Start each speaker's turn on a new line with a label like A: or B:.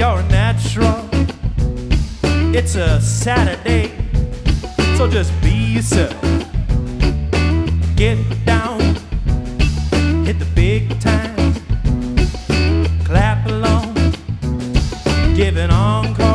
A: you're a natural. It's a Saturday, so just be yourself. Get down, hit the big time, clap along, give an encore.